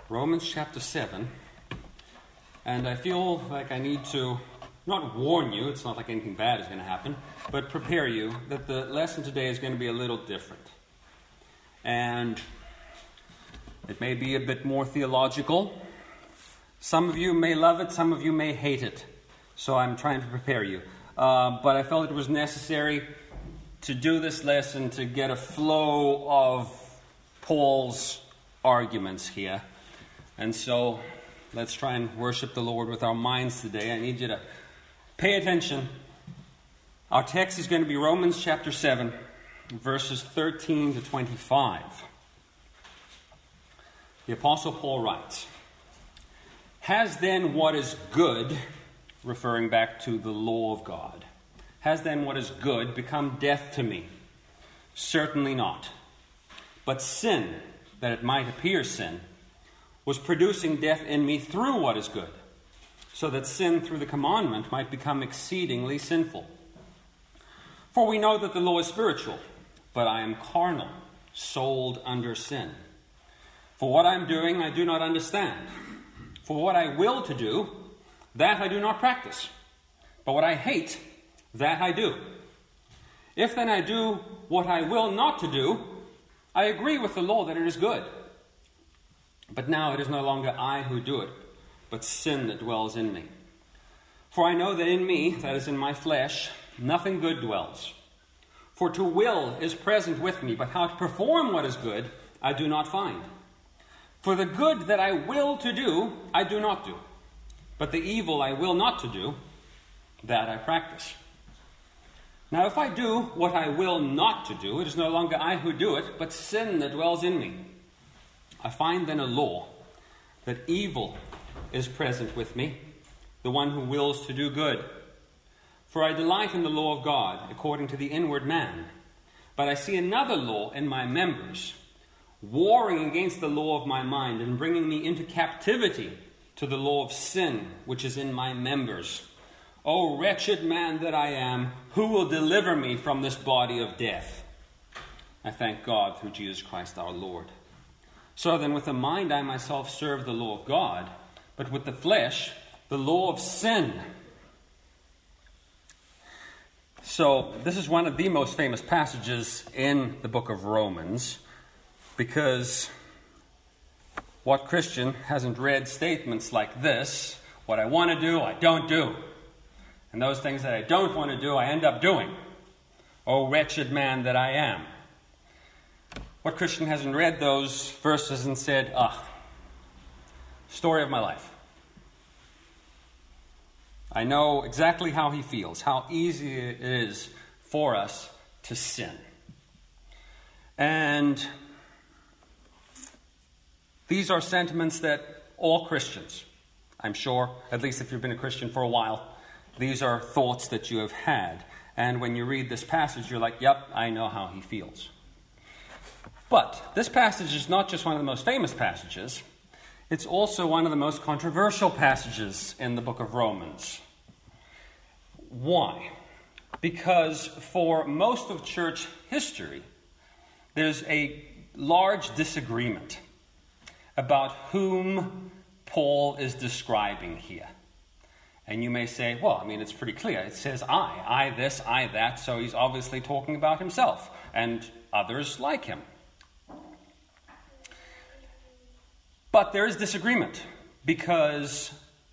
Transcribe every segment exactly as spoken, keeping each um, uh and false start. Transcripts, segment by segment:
Romans chapter seven, and I feel like I need to not warn you, it's not like anything bad is going to happen, but prepare you that the lesson today is going to be a little different. And it may be a bit more theological. Some of you may love it, some of you may hate it. So I'm trying to prepare you. Uh, but I felt it was necessary to do this lesson to get a flow of Paul's arguments here. And so let's try and worship the Lord with our minds today. I need you to pay attention. Our text is going to be Romans chapter seven, verses thirteen to twenty-five. The Apostle Paul writes, "Has then what is good," referring back to the law of God, "has then what is good become death to me? Certainly not. But sin, that it might appear sin, was producing death in me through what is good, so that sin through the commandment might become exceedingly sinful. For we know that the law is spiritual, but I am carnal, sold under sin. For what I am doing I do not understand. For what I will to do, that I do not practice. But what I hate, that I do. If then I do what I will not to do, I agree with the law that it is good. But now it is no longer I who do it, but sin that dwells in me. For I know that in me, that is in my flesh, nothing good dwells. For to will is present with me, but how to perform what is good, I do not find. For the good that I will to do, I do not do. But the evil I will not to do, that I practice. Now if I do what I will not to do, it is no longer I who do it, but sin that dwells in me. I find then a law, that evil is present with me, the one who wills to do good. For I delight in the law of God, according to the inward man. But I see another law in my members, warring against the law of my mind, and bringing me into captivity to the law of sin, which is in my members. O wretched man that I am, who will deliver me from this body of death? I thank God through Jesus Christ our Lord. So then with the mind I myself serve the law of God, but with the flesh, the law of sin." So this is one of the most famous passages in the book of Romans, because what Christian hasn't read statements like this? What I want to do, I don't do. And those things that I don't want to do, I end up doing. Oh, wretched man that I am. What Christian hasn't read those verses and said, ah, story of my life. I know exactly how he feels, how easy it is for us to sin. And these are sentiments that all Christians, I'm sure, at least if you've been a Christian for a while, these are thoughts that you have had. And when you read this passage, you're like, yep, I know how he feels. But this passage is not just one of the most famous passages, it's also one of the most controversial passages in the book of Romans. Why? Because for most of church history, there's a large disagreement about whom Paul is describing here. And you may say, well, I mean, it's pretty clear. It says I, I this, I that, so he's obviously talking about himself and others like him. But there is disagreement, because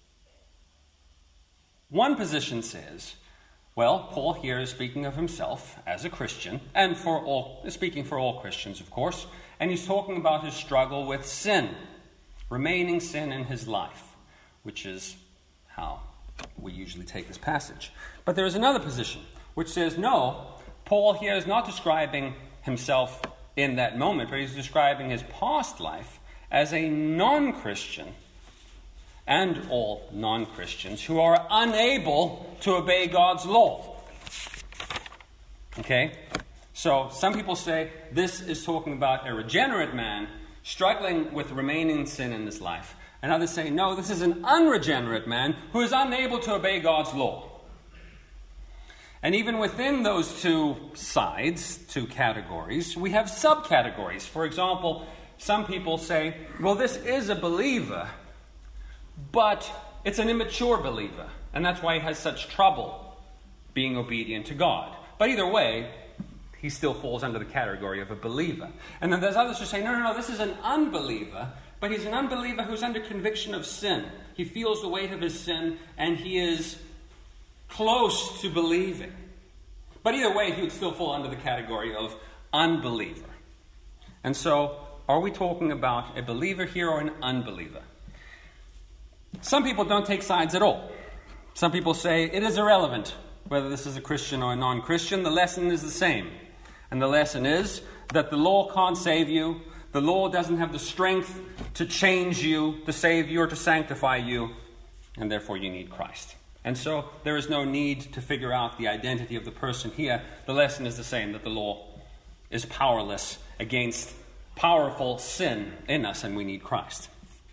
one position says, well, Paul here is speaking of himself as a Christian, and for all, speaking for all Christians, of course, and he's talking about his struggle with sin, remaining sin in his life, which is how we usually take this passage. But there is another position, which says, no, Paul here is not describing himself in that moment, but he's describing his past life as a non-Christian, and all non-Christians who are unable to obey God's law. Okay? So some people say this is talking about a regenerate man struggling with remaining sin in his life. And others say, no, this is an unregenerate man who is unable to obey God's law. And even within those two sides, two categories, we have subcategories. For example, some people say, well, this is a believer, but it's an immature believer, and that's why he has such trouble being obedient to God. But either way, he still falls under the category of a believer. And then there's others who say, no, no, no, this is an unbeliever, but he's an unbeliever who's under conviction of sin. He feels the weight of his sin, and he is close to believing. But either way, he would still fall under the category of unbeliever. And so, are we talking about a believer here or an unbeliever? Some people don't take sides at all. Some people say it is irrelevant whether this is a Christian or a non-Christian. The lesson is the same. And the lesson is that the law can't save you. The law doesn't have the strength to change you, to save you, or to sanctify you. And therefore you need Christ. And so there is no need to figure out the identity of the person here. The lesson is the same, that the law is powerless against powerful sin in us, and we need Christ.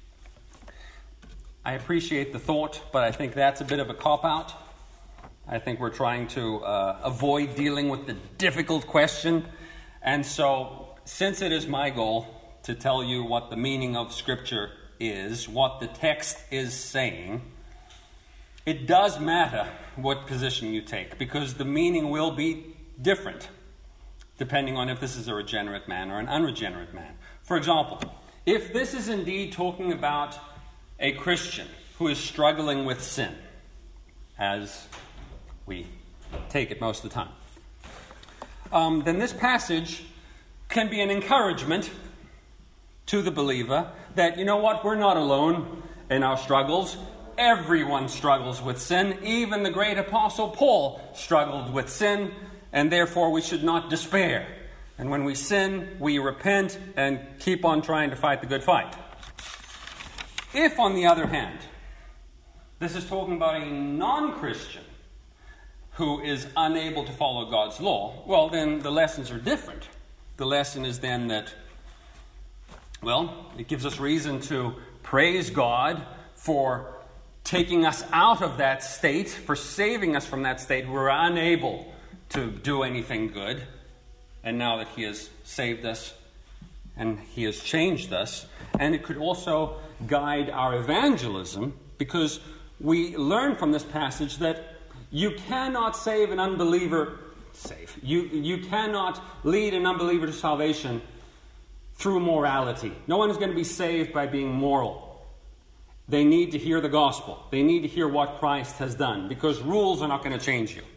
I appreciate the thought, but I think that's a bit of a cop-out. I think we're trying to uh, avoid dealing with the difficult question. And so, since it is my goal to tell you what the meaning of Scripture is, what the text is saying, it does matter what position you take, because the meaning will be different depending on if this is a regenerate man or an unregenerate man. For example, if this is indeed talking about a Christian who is struggling with sin, as we take it most of the time, um, then this passage can be an encouragement to the believer that, you know what, we're not alone in our struggles. Everyone struggles with sin. Even the great apostle Paul struggled with sin, and therefore we should not despair. And when we sin, we repent and keep on trying to fight the good fight. If, on the other hand, this is talking about a non-Christian who is unable to follow God's law, well, then the lessons are different. The lesson is then that, well, it gives us reason to praise God for taking us out of that state, for saving us from that state. We're unable to do anything good. And now that He has saved us and He has changed us, and it could also guide our evangelism, because we learn from this passage that you cannot save an unbeliever, save, you, you cannot lead an unbeliever to salvation through morality. No one is going to be saved by being moral. They need to hear the gospel. They need to hear what Christ has done, because rules are not going to change you.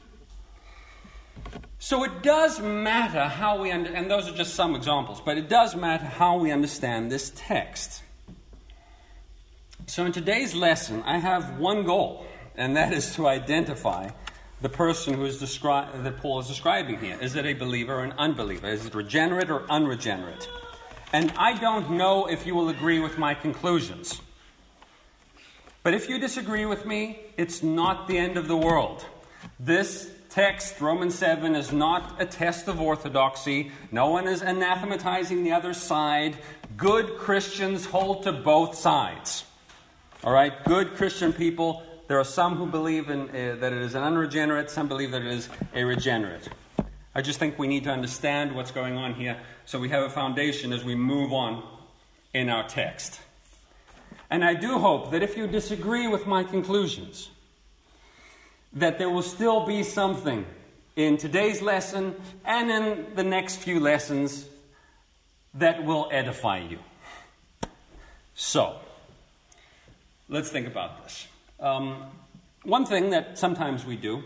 So it does matter how we, under, and those are just some examples, but it does matter how we understand this text. So in today's lesson, I have one goal, and that is to identify the person who is descri- that Paul is describing here. Is it a believer or an unbeliever? Is it regenerate or unregenerate? And I don't know if you will agree with my conclusions. But if you disagree with me, it's not the end of the world. This text, Romans seven, is not a test of orthodoxy. No one is anathematizing the other side. Good Christians hold to both sides. All right? Good Christian people. There are some who believe in, uh, that it is an unregenerate. Some believe that it is a regenerate. I just think we need to understand what's going on here so we have a foundation as we move on in our text. And I do hope that if you disagree with my conclusions, that there will still be something in today's lesson and in the next few lessons that will edify you. So, let's think about this. Um, one thing that sometimes we do,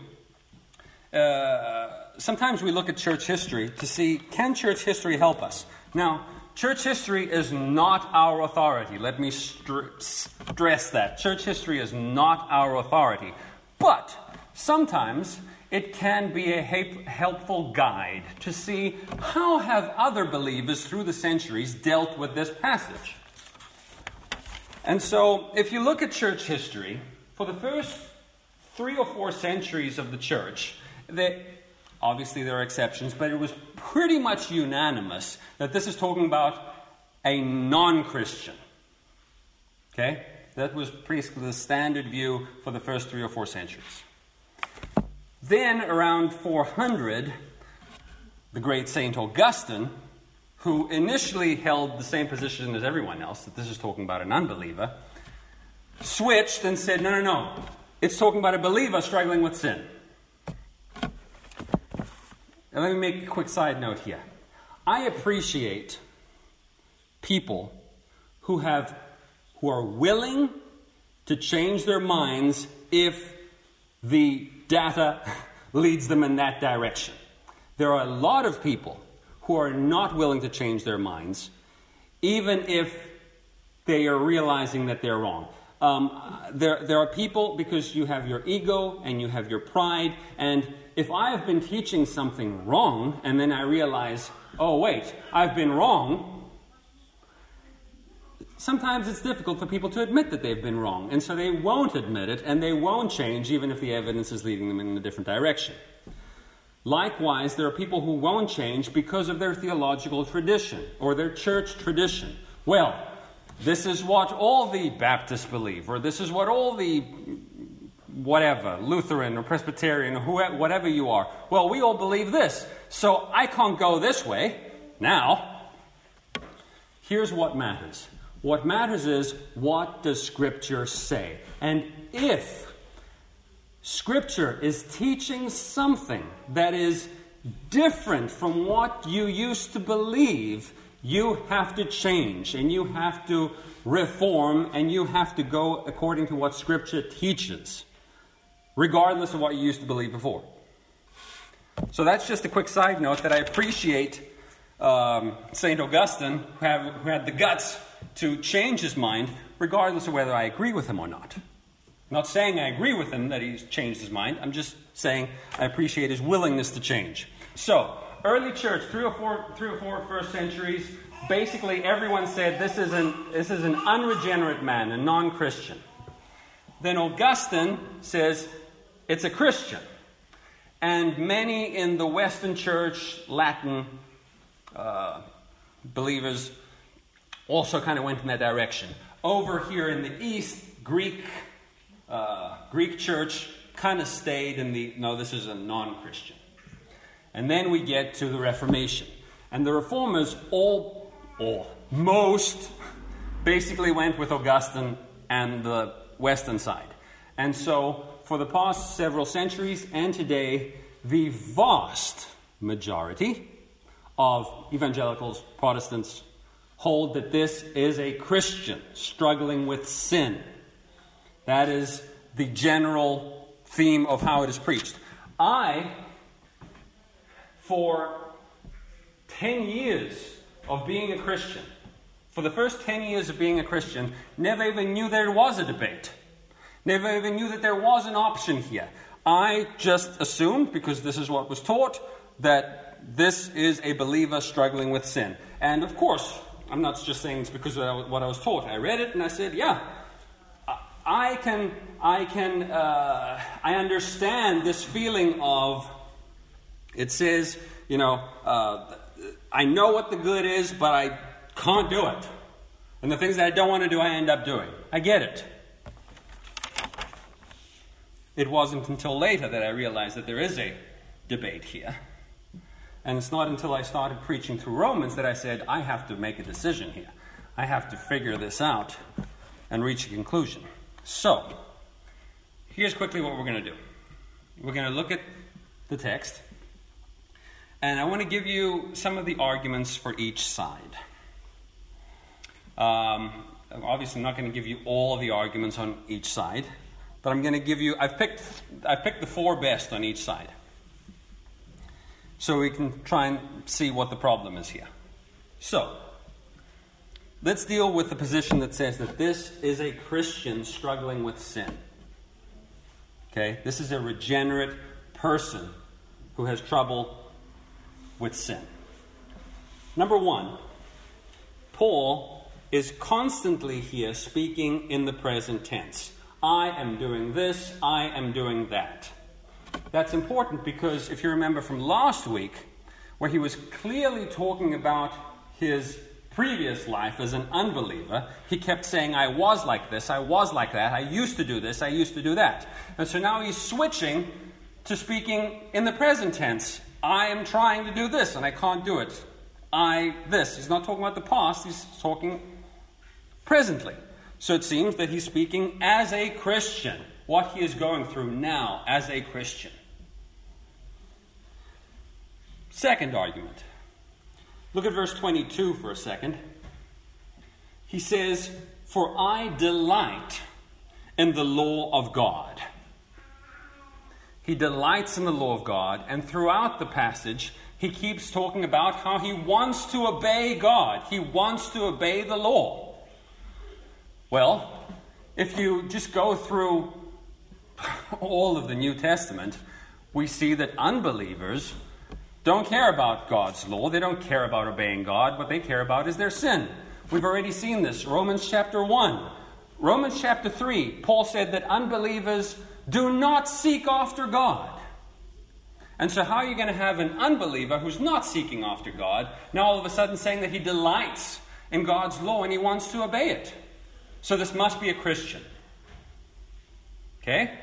uh, sometimes we look at church history to see, can church history help us? Now, church history is not our authority. Let me st- stress that. Church history is not our authority. But sometimes it can be a helpful guide to see how have other believers through the centuries dealt with this passage. And so, if you look at church history, for the first three or four centuries of the church, that obviously there are exceptions, but it was pretty much unanimous that this is talking about a non-Christian. Okay? That was basically the standard view for the first three or four centuries. Then, around four hundred, the great Saint Augustine, who initially held the same position as everyone else, that this is talking about an unbeliever, switched and said, no, no, no, it's talking about a believer struggling with sin. And let me make a quick side note here. I appreciate people who have, who are willing to change their minds if the data leads them in that direction. There are a lot of people who are not willing to change their minds, even if they are realizing that they're wrong. Um, there, there are people, because you have your ego and you have your pride, and if I have been teaching something wrong, and then I realize, oh wait, I've been wrong, sometimes it's difficult for people to admit that they've been wrong, and so they won't admit it, and they won't change, even if the evidence is leading them in a different direction. Likewise, there are people who won't change because of their theological tradition or their church tradition. Well, this is what all the Baptists believe, or this is what all the whatever, Lutheran or Presbyterian or whoever, whatever you are. Well, we all believe this, so I can't go this way. Now, here's what matters. What matters is, what does Scripture say? And if Scripture is teaching something that is different from what you used to believe, you have to change, and you have to reform, and you have to go according to what Scripture teaches, regardless of what you used to believe before. So that's just a quick side note that I appreciate um, Saint Augustine, who, have, who had the guts to change his mind, regardless of whether I agree with him or not. I'm not saying I agree with him that he's changed his mind. I'm just saying I appreciate his willingness to change. So, early church, three or four, three or four first centuries, basically everyone said this is an this is an unregenerate man, a non-Christian. Then Augustine says it's a Christian, and many in the Western Church, Latin uh, believers, also kind of went in that direction. Over here in the East, Greek. Uh, Greek church kind of stayed in the, no, this is a non-Christian. And then we get to the Reformation. And the Reformers all, or most, basically went with Augustine and the Western side. And so, for the past several centuries and today, the vast majority of evangelicals, Protestants, hold that this is a Christian struggling with sin. That is the general theme of how it is preached. I, for ten years of being a Christian, for the first ten years of being a Christian, never even knew there was a debate. Never even knew that there was an option here. I just assumed, because this is what was taught, that this is a believer struggling with sin. And of course, I'm not just saying it's because of what I was taught. I read it and I said, yeah, I can, I can, uh, I understand this feeling of, it says, you know, uh, I know what the good is, but I can't do it. And the things that I don't want to do, I end up doing. I get it. It wasn't until later that I realized that there is a debate here. And it's not until I started preaching through Romans that I said, I have to make a decision here. I have to figure this out and reach a conclusion. So, here's quickly what we're going to do. We're going to look at the text, and I want to give you some of the arguments for each side. Um, obviously, I'm not going to give you all of the arguments on each side, but I'm going to give you, I've picked, I've picked the four best on each side. So we can try and see what the problem is here. So, let's deal with the position that says that this is a Christian struggling with sin. Okay? This is a regenerate person who has trouble with sin. Number one, Paul is constantly here speaking in the present tense. I am doing this, I am doing that. That's important because if you remember from last week, where he was clearly talking about his previous life as an unbeliever, he kept saying, I was like this, I was like that, I used to do this, I used to do that. And so now he's switching to speaking in the present tense. I am trying to do this and I can't do it. I this. He's not talking about the past, he's talking presently. So it seems that he's speaking as a Christian, what he is going through now as a Christian. Second argument. Look at verse twenty-two for a second. He says, "For I delight in the law of God." He delights in the law of God, and throughout the passage, he keeps talking about how he wants to obey God. He wants to obey the law. Well, if you just go through all of the New Testament, we see that unbelievers don't care about God's law. They don't care about obeying God. What they care about is their sin. We've already seen this. Romans chapter one. Romans chapter three, Paul said that unbelievers do not seek after God. And so how are you going to have an unbeliever who's not seeking after God now all of a sudden saying that he delights in God's law and he wants to obey it? So this must be a Christian. Okay?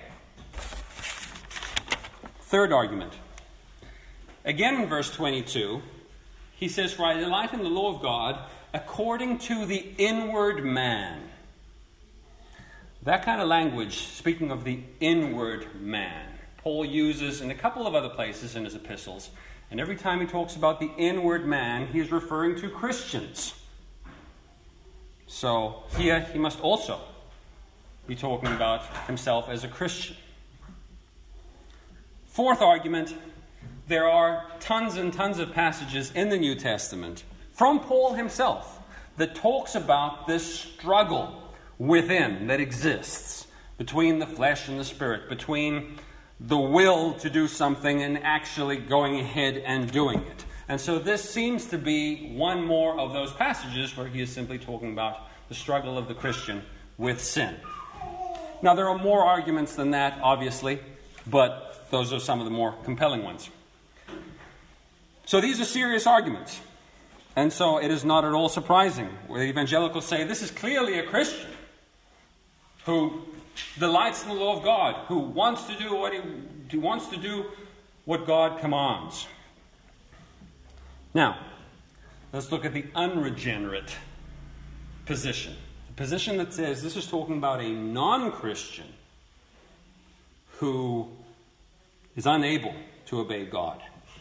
Third argument. Again in verse twenty-two, he says, "For I delight in the law of God according to the inward man." That kind of language, speaking of the inward man, Paul uses in a couple of other places in his epistles. And every time he talks about the inward man, he is referring to Christians. So here he must also be talking about himself as a Christian. Fourth argument, there are tons and tons of passages in the New Testament from Paul himself that talks about this struggle within that exists between the flesh and the spirit, between the will to do something and actually going ahead and doing it. And so this seems to be one more of those passages where he is simply talking about the struggle of the Christian with sin. Now there are more arguments than that, obviously, but those are some of the more compelling ones. So these are serious arguments. And so it is not at all surprising where the evangelicals say this is clearly a Christian who delights in the law of God, who wants to do what he, he wants to do what God commands. Now, let's look at the unregenerate position. The position that says this is talking about a non-Christian who is unable to obey God.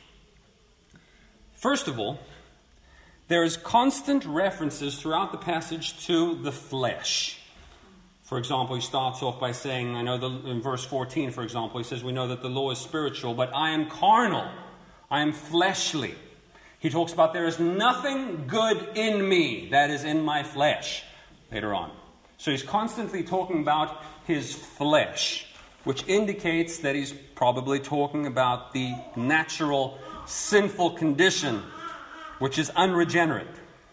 First of all, there is constant references throughout the passage to the flesh. For example, he starts off by saying, I know the, in verse fourteen, for example, he says, we know that the law is spiritual, but I am carnal. I am fleshly. He talks about there is nothing good in me, that is in my flesh, later on. So he's constantly talking about his flesh, which indicates that he's probably talking about the natural sinful condition, which is unregenerate.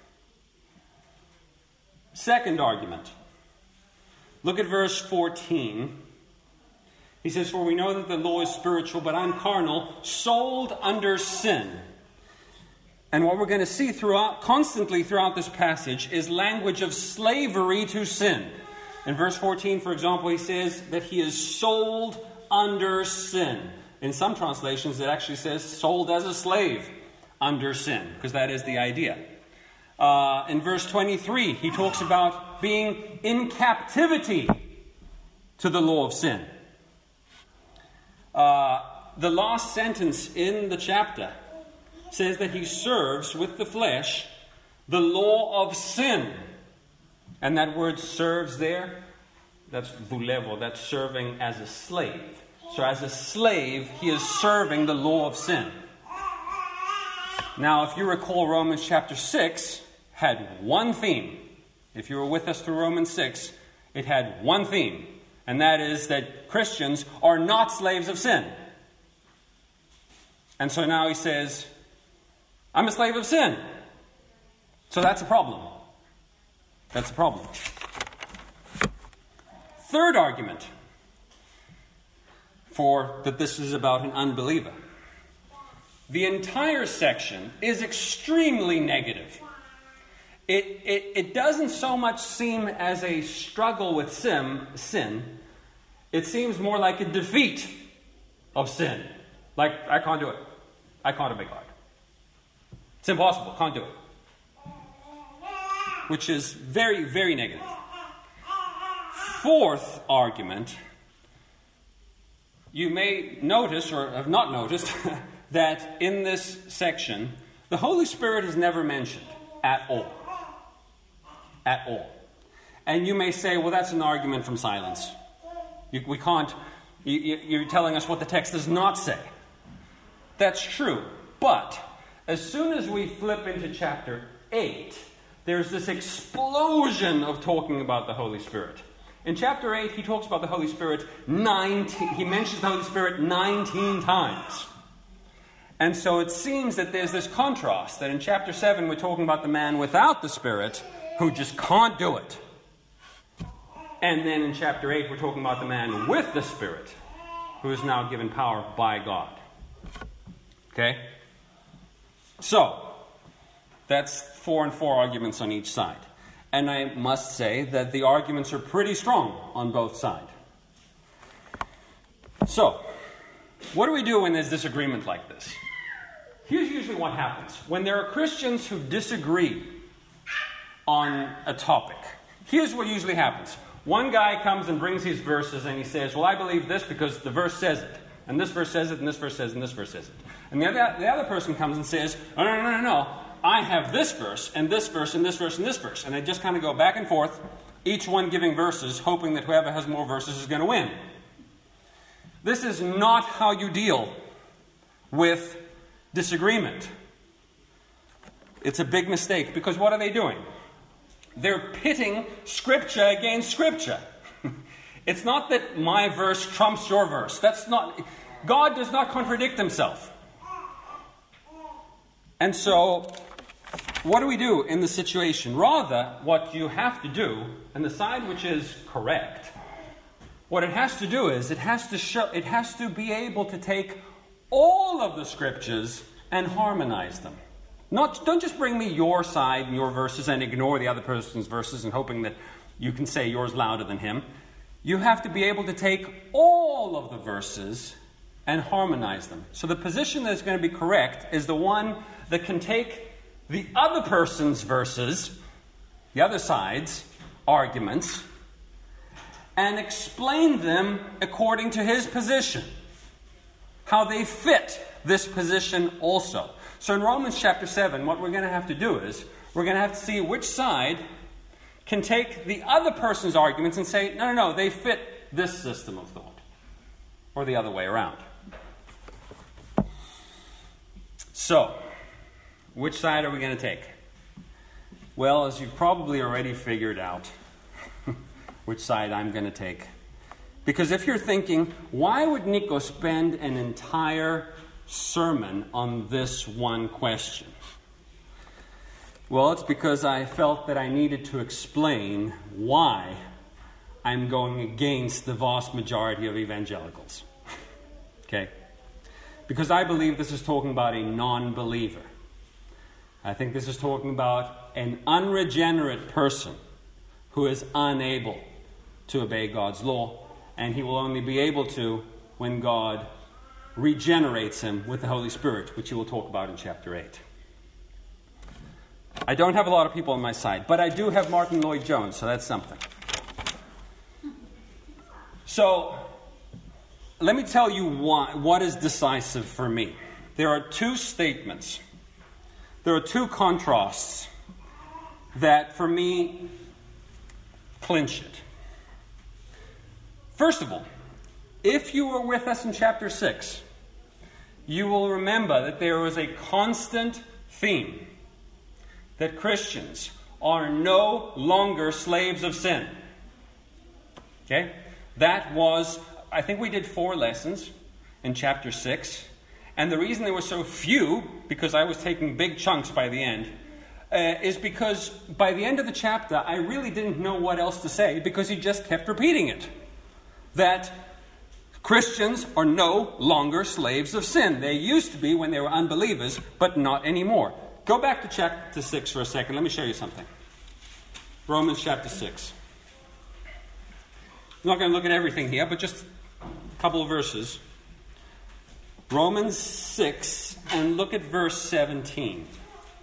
Second argument. Look at verse fourteen. He says, for we know that the law is spiritual, but I'm carnal, sold under sin. And what we're going to see throughout, constantly throughout this passage is language of slavery to sin. In verse fourteen, for example, he says that he is sold under sin. In some translations, it actually says sold as a slave under sin, because that is the idea. Uh, in verse twenty-three, he talks about being in captivity to the law of sin. Uh, the last sentence in the chapter says that he serves with the flesh the law of sin. And that word serves there, that's vulevo, that's serving as a slave. So as a slave, he is serving the law of sin. Now, if you recall, Romans chapter six had one theme. If you were with us through Romans six, it had one theme. And that is that Christians are not slaves of sin. And so now he says, I'm a slave of sin. So that's a problem. That's a problem. Third argument for that this is about an unbeliever. The entire section is extremely negative. It, it, it doesn't so much seem as a struggle with sin, sin. It seems more like a defeat of sin. Like, I can't do it. I can't obey God. It's impossible. Can't do it. Which is very, very negative. Fourth argument, you may notice, or have not noticed, that in this section, the Holy Spirit is never mentioned at all. At all. And you may say, well, that's an argument from silence. You, we can't, you, you're telling us what the text does not say. That's true. But as soon as we flip into chapter eight, there's this explosion of talking about the Holy Spirit. In chapter eight, he talks about the Holy Spirit nineteen, he mentions the Holy Spirit nineteen times. And so it seems that there's this contrast, that in chapter seven, we're talking about the man without the Spirit who just can't do it. And then in chapter eight, we're talking about the man with the Spirit who is now given power by God. Okay? So, that's four and four arguments on each side. And I must say that the arguments are pretty strong on both sides. So, what do we do when there's disagreement like this? Here's usually what happens. When there are Christians who disagree on a topic, here's what usually happens. One guy comes and brings these verses and he says, well, I believe this because the verse says it. And this verse says it, and this verse says it, and this verse says it. And the other, the other person comes and says, oh, no, no, no, no, no. I have this verse, and this verse, and this verse, and this verse. And they just kind of go back and forth, each one giving verses, hoping that whoever has more verses is going to win. This is not how you deal with disagreement. It's a big mistake, because what are they doing? They're pitting Scripture against Scripture. It's not that my verse trumps your verse. That's not... God does not contradict himself. And so, what do we do in this situation? Rather, what you have to do, and the side which is correct, what it has to do is, it has to show, it has to be able to take all of the Scriptures and harmonize them. Not, don't just bring me your side and your verses and ignore the other person's verses and hoping that you can say yours louder than him. You have to be able to take all of the verses and harmonize them. So the position that's going to be correct is the one that can take the other person's verses, the other side's arguments, and explain them according to his position. How they fit this position also. So in Romans chapter seven, what we're going to have to do is, we're going to have to see which side can take the other person's arguments and say, no, no, no, they fit this system of thought. Or the other way around. So, which side are we going to take? Well, as you've probably already figured out, which side I'm going to take. Because if you're thinking, why would Nico spend an entire sermon on this one question? Well, it's because I felt that I needed to explain why I'm going against the vast majority of evangelicals. Okay? Because I believe this is talking about a non-believer. I think this is talking about an unregenerate person who is unable to obey God's law, and he will only be able to when God regenerates him with the Holy Spirit, which he will talk about in chapter eight. I don't have a lot of people on my side, but I do have Martin Lloyd-Jones, so that's something. So, let me tell you why, what is decisive for me. There are two statements, there are two contrasts that, for me, clinch it. First of all, if you were with us in chapter six, you will remember that there was a constant theme that Christians are no longer slaves of sin. Okay? That was, I think we did four lessons in chapter six. And the reason there were so few, because I was taking big chunks by the end, uh, is because by the end of the chapter, I really didn't know what else to say, because he just kept repeating it. That Christians are no longer slaves of sin. They used to be when they were unbelievers, but not anymore. Go back to chapter six for a second. Let me show you something. Romans chapter six. I'm not going to look at everything here, but just a couple of verses. Romans six, and look at verse seventeen.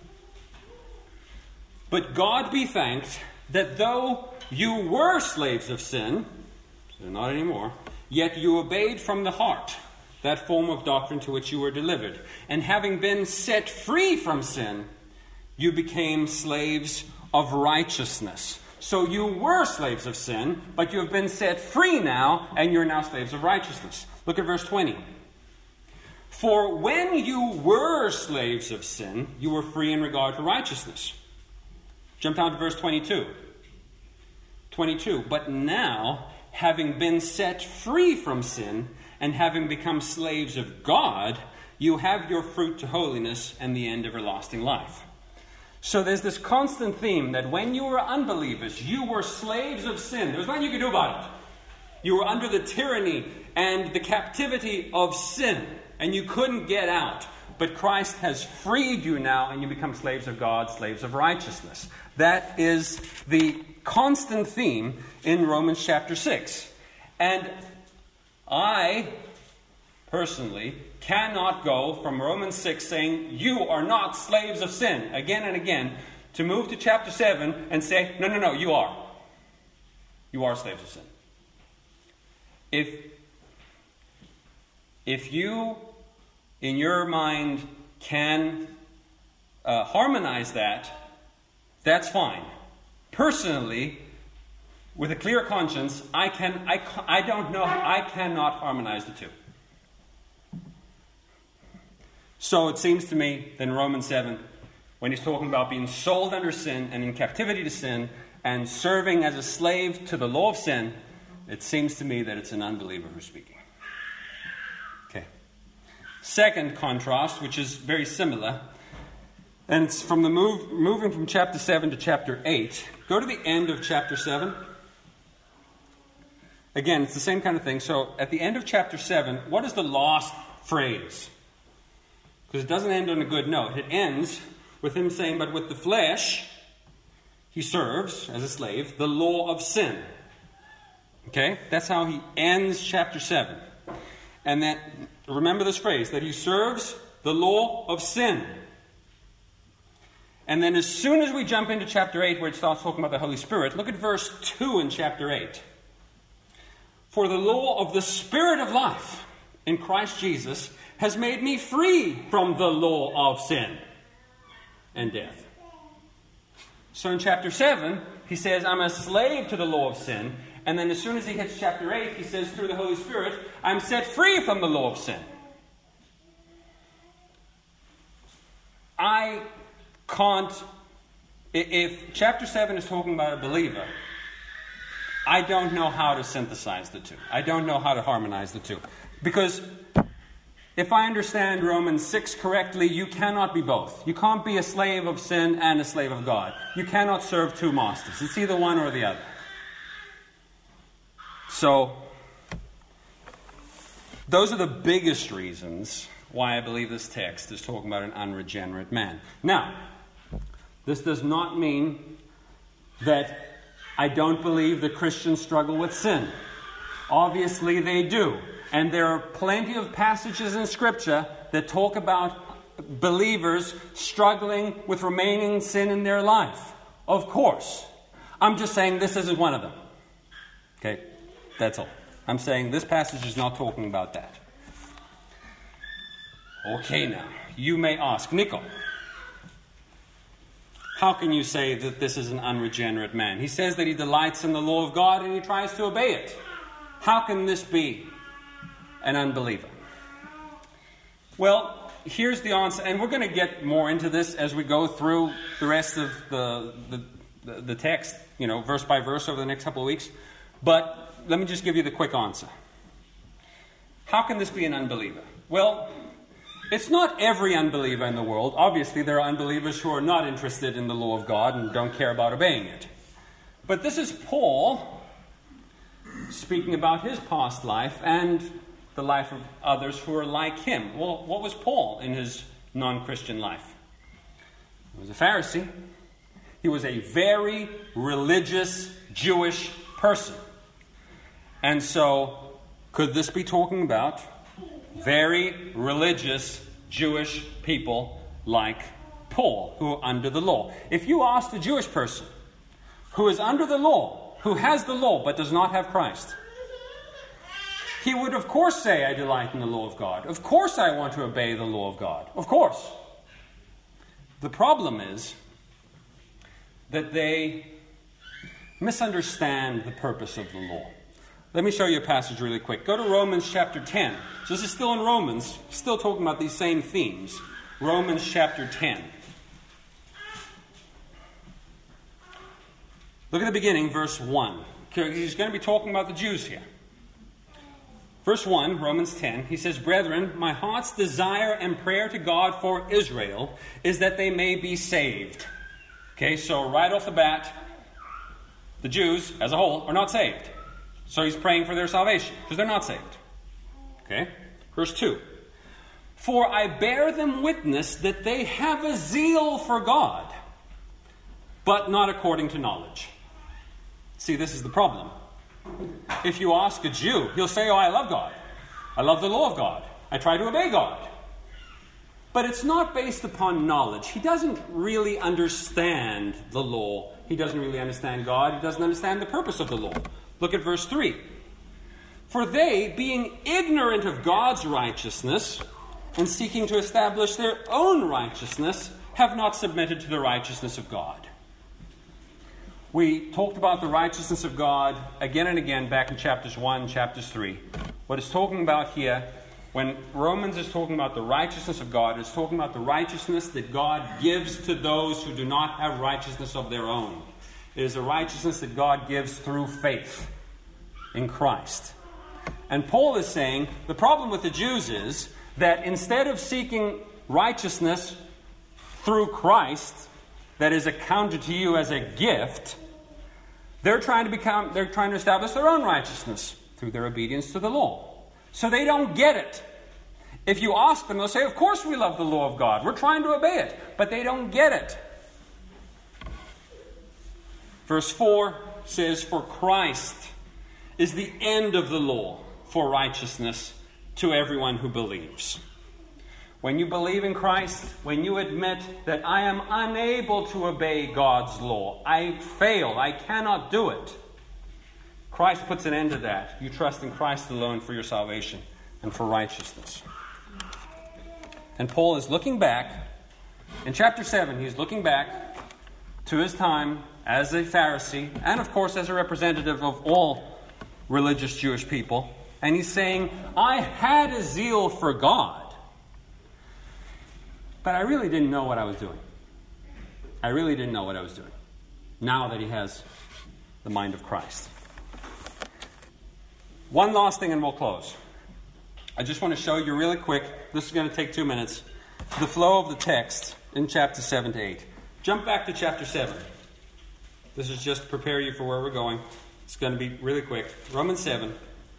But God be thanked that though you were slaves of sin, so not anymore, yet you obeyed from the heart that form of doctrine to which you were delivered. And having been set free from sin, you became slaves of righteousness. So you were slaves of sin, but you have been set free now, and you're now slaves of righteousness. Look at verse twenty. For when you were slaves of sin, you were free in regard to righteousness. Jump down to verse twenty-two. twenty-two. But now, having been set free from sin, and having become slaves of God, you have your fruit to holiness and the end everlasting life. So there's this constant theme that when you were unbelievers, you were slaves of sin. There was nothing you could do about it. You were under the tyranny and the captivity of sin, and you couldn't get out. But Christ has freed you now, and you become slaves of God, slaves of righteousness. That is the constant theme in Romans chapter six. And I, personally, cannot go from Romans six saying, you are not slaves of sin, again and again, to move to chapter seven and say, no, no, no, you are. You are slaves of sin. If, if you, in your mind, can uh, harmonize that, that's fine. Personally, with a clear conscience, I can I, I don't know, I cannot harmonize the two. So it seems to me that in Romans seven, when he's talking about being sold under sin and in captivity to sin and serving as a slave to the law of sin, it seems to me that it's an unbeliever who's speaking. Okay. Second contrast, which is very similar, and it's from the move, moving from chapter seven to chapter eight. Go to the end of chapter seven. Again, it's the same kind of thing. So at the end of chapter seven, what is the last phrase? Because it doesn't end on a good note. It ends with him saying, but with the flesh, he serves, as a slave, the law of sin. Okay? That's how he ends chapter seven. And that, remember this phrase, that he serves the law of sin. And then as soon as we jump into chapter eight, where it starts talking about the Holy Spirit, look at verse two in chapter eight. For the law of the Spirit of life in Christ Jesus has made me free from the law of sin and death. So in chapter seven, he says, I'm a slave to the law of sin. And then as soon as he hits chapter eight, he says, through the Holy Spirit, I'm set free from the law of sin. I can't, if chapter seven is talking about a believer, I don't know how to synthesize the two. I don't know how to harmonize the two. Because if I understand Romans six correctly, you cannot be both. You can't be a slave of sin and a slave of God. You cannot serve two masters. It's either one or the other. So, those are the biggest reasons why I believe this text is talking about an unregenerate man. Now, this does not mean that I don't believe that Christians struggle with sin. Obviously they do. And there are plenty of passages in Scripture that talk about believers struggling with remaining sin in their life. Of course. I'm just saying this isn't one of them. Okay? That's all. I'm saying this passage is not talking about that. Okay now. You may ask, Nico, how can you say that this is an unregenerate man? He says that he delights in the law of God and he tries to obey it. How can this be an unbeliever? Well, here's the answer, and we're going to get more into this as we go through the rest of the, the, the, the text, you know, verse by verse over the next couple of weeks. But let me just give you the quick answer. How can this be an unbeliever? Well, it's not every unbeliever in the world. Obviously, there are unbelievers who are not interested in the law of God and don't care about obeying it. But this is Paul speaking about his past life and the life of others who are like him. Well, what was Paul in his non-Christian life? He was a Pharisee. He was a very religious Jewish person. And so, could this be talking about very religious Jewish people like Paul, who are under the law. If you ask the Jewish person who is under the law, who has the law but does not have Christ, he would of course say, I delight in the law of God. Of course I want to obey the law of God. Of course. The problem is that they misunderstand the purpose of the law. Let me show you a passage really quick. Go to Romans chapter ten. So this is still in Romans, still talking about these same themes. Romans chapter ten. Look at the beginning, verse one. He's going to be talking about the Jews here. Verse one, Romans ten, he says, Brethren, my heart's desire and prayer to God for Israel is that they may be saved. Okay, so right off the bat, the Jews as a whole are not saved. So he's praying for their salvation, because they're not saved. Okay, verse two. For I bear them witness that they have a zeal for God, but not according to knowledge. See, this is the problem. If you ask a Jew, he'll say, oh, I love God. I love the law of God. I try to obey God. But it's not based upon knowledge. He doesn't really understand the law. He doesn't really understand God. He doesn't understand the purpose of the law. Look at verse three. For they, being ignorant of God's righteousness and seeking to establish their own righteousness, have not submitted to the righteousness of God. We talked about the righteousness of God again and again back in chapters one, chapters three. What it's talking about here, when Romans is talking about the righteousness of God, it's talking about the righteousness that God gives to those who do not have righteousness of their own. It is a righteousness that God gives through faith in Christ. And Paul is saying the problem with the Jews is that instead of seeking righteousness through Christ, that is accounted to you as a gift, they're trying to become, they're trying to establish their own righteousness through their obedience to the law. So they don't get it. If you ask them, they'll say, of course we love the law of God. We're trying to obey it. But they don't get it. Verse four says, for Christ is the end of the law for righteousness to everyone who believes. When you believe in Christ, when you admit that I am unable to obey God's law, I fail, I cannot do it, Christ puts an end to that. You trust in Christ alone for your salvation and for righteousness. And Paul is looking back, in chapter seven, he's looking back to his time as a Pharisee, and of course as a representative of all religious Jewish people, and he's saying, I had a zeal for God, but I really didn't know what I was doing. I really didn't know what I was doing. Now that he has the mind of Christ. One last thing and we'll close. I just want to show you really quick, this is going to take two minutes, the flow of the text in chapter seven to eight. Jump back to chapter seven. This is just to prepare you for where we're going. It's going to be really quick. Romans seven.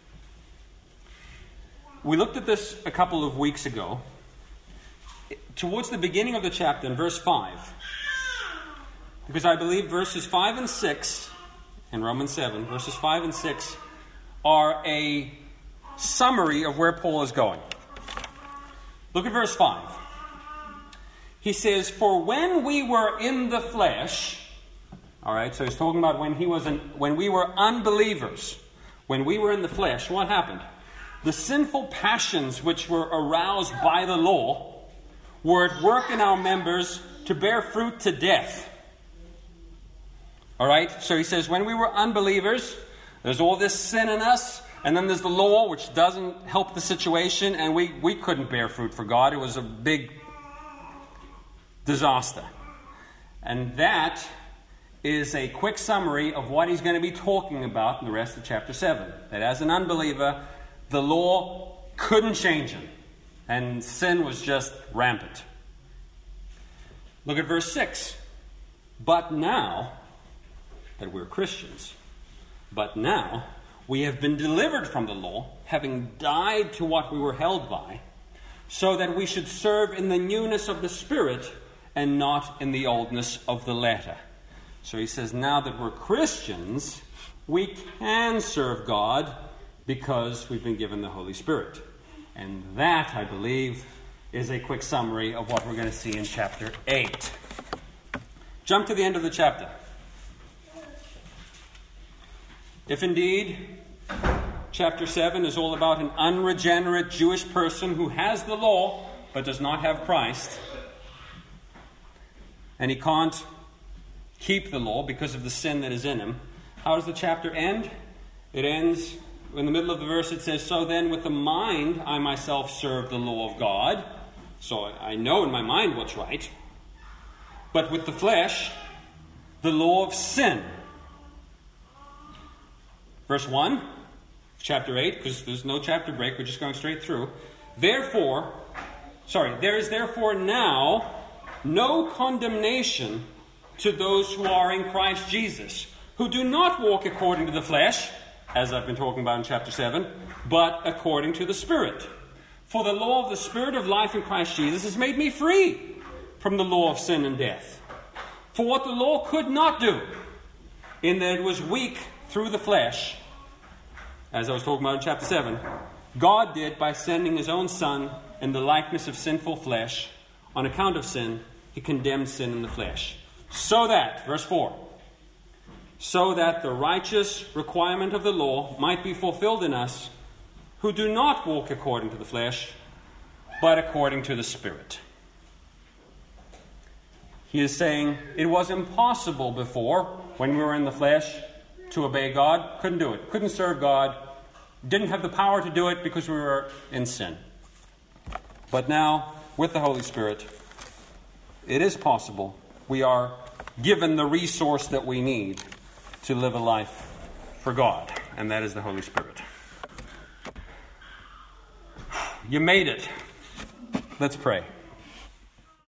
We looked at this a couple of weeks ago. Towards the beginning of the chapter, in verse five, because I believe verses five and six in Romans seven, verses five and six are a summary of where Paul is going. Look at verse five. He says, for when we were in the flesh, all right, so he's talking about when he was in, when we were unbelievers, when we were in the flesh, what happened? The sinful passions which were aroused by the law were at work in our members to bear fruit to death. All right, so he says, when we were unbelievers, there's all this sin in us, and then there's the law, which doesn't help the situation, and we, we couldn't bear fruit for God. It was a big disaster. And that is a quick summary of what he's going to be talking about in the rest of chapter seven. That as an unbeliever, the law couldn't change him. And sin was just rampant. Look at verse six. But now that we're Christians, but now we have been delivered from the law, having died to what we were held by, so that we should serve in the newness of the Spirit and not in the oldness of the letter. So he says, now that we're Christians, we can serve God because we've been given the Holy Spirit. And that, I believe, is a quick summary of what we're going to see in chapter eight. Jump to the end of the chapter. If indeed chapter seven is all about an unregenerate Jewish person who has the law but does not have Christ, and he can't keep the law because of the sin that is in him, how does the chapter end? It ends in the middle of the verse. It says, "So then with the mind I myself serve the law of God." So I know in my mind what's right. "But with the flesh, the law of sin." Verse one, chapter eight, because there's no chapter break, we're just going straight through. Therefore, sorry, there is therefore now no condemnation to those who are in Christ Jesus, who do not walk according to the flesh, as I've been talking about in chapter seven, but according to the Spirit. For the law of the Spirit of life in Christ Jesus has made me free from the law of sin and death. For what the law could not do, in that it was weak through the flesh, as I was talking about in chapter seven, God did by sending his own Son in the likeness of sinful flesh. On account of sin, he condemned sin in the flesh. So that, verse four, so that the righteous requirement of the law might be fulfilled in us, who do not walk according to the flesh, but according to the Spirit. He is saying it was impossible before, when we were in the flesh, to obey God. Couldn't do it. Couldn't serve God. Didn't have the power to do it because we were in sin. But now, with the Holy Spirit, it is possible. We are given the resource that we need to live a life for God, and that is the Holy Spirit. You made it. Let's pray.